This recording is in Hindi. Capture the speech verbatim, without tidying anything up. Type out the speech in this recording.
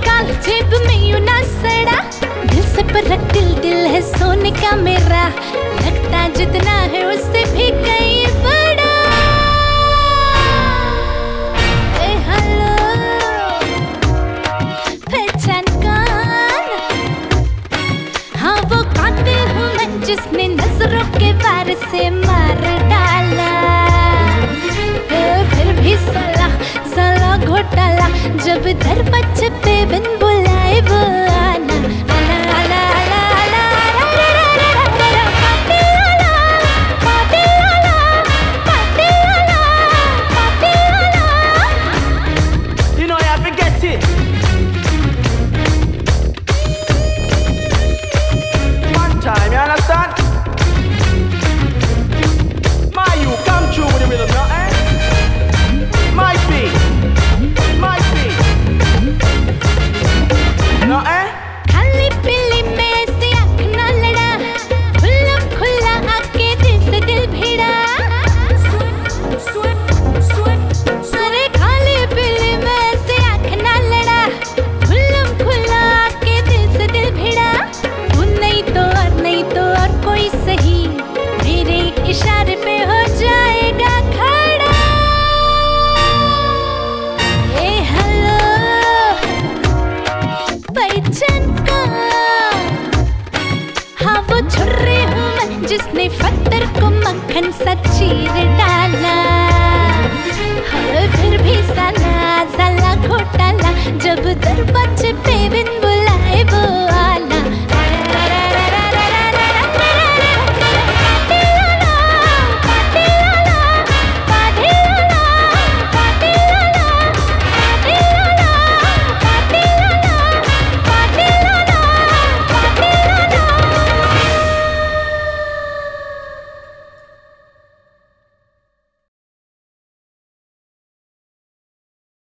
निकाल जेब में यूं ना सड़ा, दिल से परख दिल दिल है सोने का मेरा, लगता जितना है उससे भी कहीं बड़ा। ए हेलो पहचान कौन? हाँ वो कातिल हूँ मैं जिसने नजरों के वार से मार डाला, फिर भी साला साला घोटाला, जब दरवाजे पे बिन बुलाए वो आना, आना आना आना आना आना कातिल आला, कातिल आला, कातिल आला, कातिल आला। You know you have to get it. One time, you understand? My you come true with the rhythm now, eh? My beat, my beat. No, eh? खाली पीली में ऐसे आँख ना लड़ा, खुला खुला आके दिल से दिल भिड़ा। अरे खाली पीली में ऐसे आँख ना लड़ा, खुला खुला आके दिल से दिल भिड़ा। तू नहीं तो और नहीं तो और कोई सही, मेरे इशारे पे हो जाएगा खड़ा। ए हेलो पहचान कौन? हाँ वो छुर्रे हूँ मैं जिसने फत्तर को मक्खन सा चीर